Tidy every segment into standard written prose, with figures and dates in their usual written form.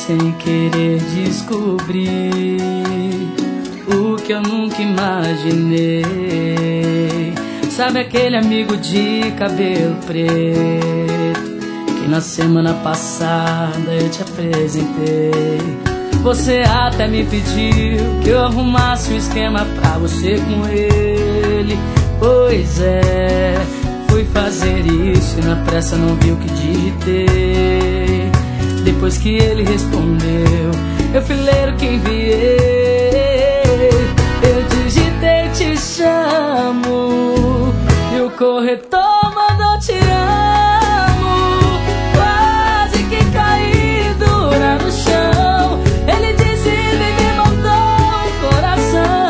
sem querer descobrir o que eu nunca imaginei. Sabe aquele amigo de cabelo preto que na semana passada eu te apresentei? Você até me pediu que eu arrumasse o esquema pra você com ele. Pois é, fui fazer isso e na pressa não vi o que digitei. Depois que ele respondeu, eu fui ler o que enviei. Eu digitei te chamo e o corretor mandou te amo. Quase que caí dura no chão. Ele disse e me mandou um coração.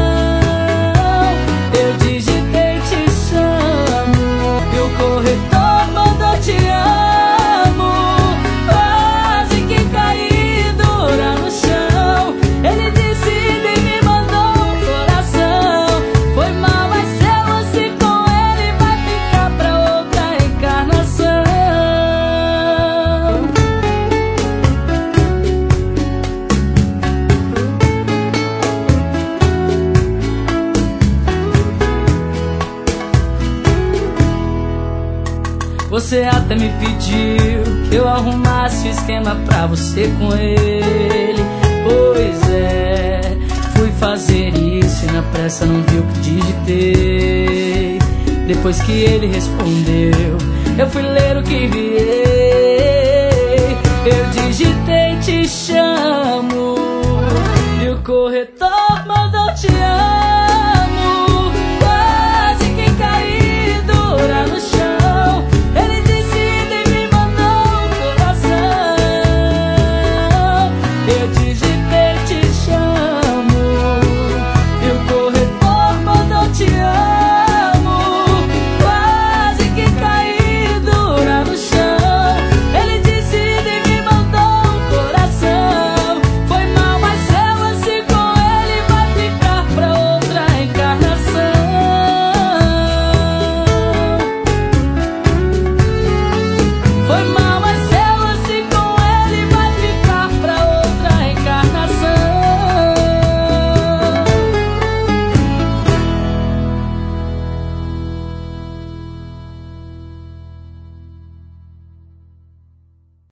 Eu digitei te chamo e o corretor mandou te amo. Quase que caí dura no chão. Ele disse e me mandou um coração. Foi mal, mas se eu lance com ele vai ficar pra outra encarnação. Você até me pediu que eu arrumasse o esquema pra você com ele. Pois é, fui fazer isso e na pressa não vi o que digitei. Depois que ele respondeu, eu fui ler o que enviei. Eu digitei te chamo e o corretor